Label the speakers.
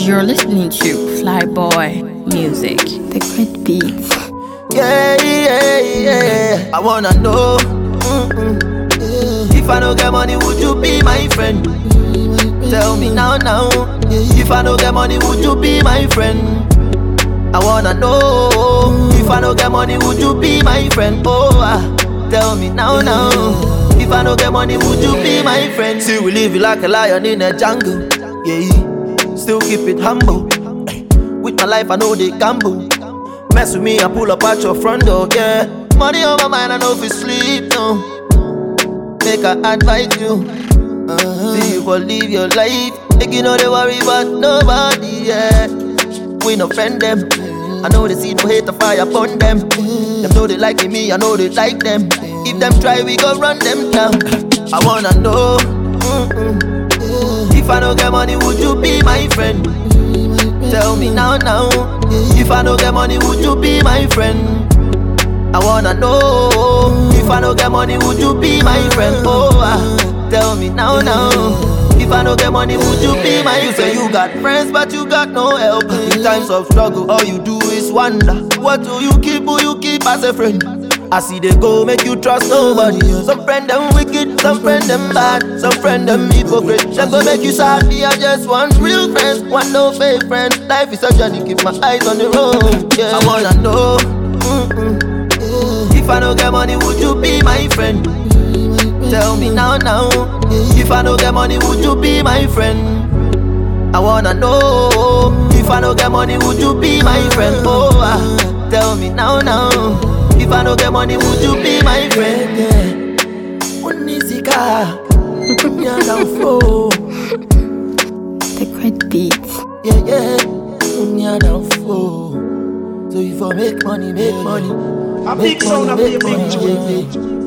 Speaker 1: You're listening to Flyboy Music, the great beats.
Speaker 2: Yeah. I wanna know, if I don't get money, would you be my friend? Tell me now. If I don't get money, would you be my friend? I wanna know, if I don't get money, would you be my friend? Tell me now. If I don't get money, would you be my friend? See, we live like a lion in a jungle. Yeah, still keep it humble. With my life, I know they gamble. Mess with me, I pull up at your front door. Yeah, money on my mind, I know if you sleep. No, make I advise you. See you go live your life. Make you know they worry about nobody. Yeah, we no friend them. I know they see no hate to fire upon them. Them know they like me, I know they like them. If them try, we go run them down. I wanna know, if I don't get money, would you be my friend? Tell me now. If I don't get money, would you be my friend? I wanna know, if I don't get money, would you be my friend? Tell me now. If I don't get money, would you be my friend? You say you got friends, but you got no help. In times of struggle, all you do is wonder, what do you keep, who you keep as a friend? I see they go, make you trust nobody. Some friend them wicked, some friend them bad, some friend them hypocrite. Them go make you sad. Me, I just want real friends, want no fake friends. Life is a journey, keep my eyes on the road. Yeah. I wanna know, if I don't get money, would you be my friend? Tell me now. If I don't get money, would you be my friend? I wanna know, if I don't get money, would you be my friend? Tell me now. If I don't get money, would you be my friend?
Speaker 1: The great beats.
Speaker 2: Yeah. So if I make money,
Speaker 3: a big sound of the big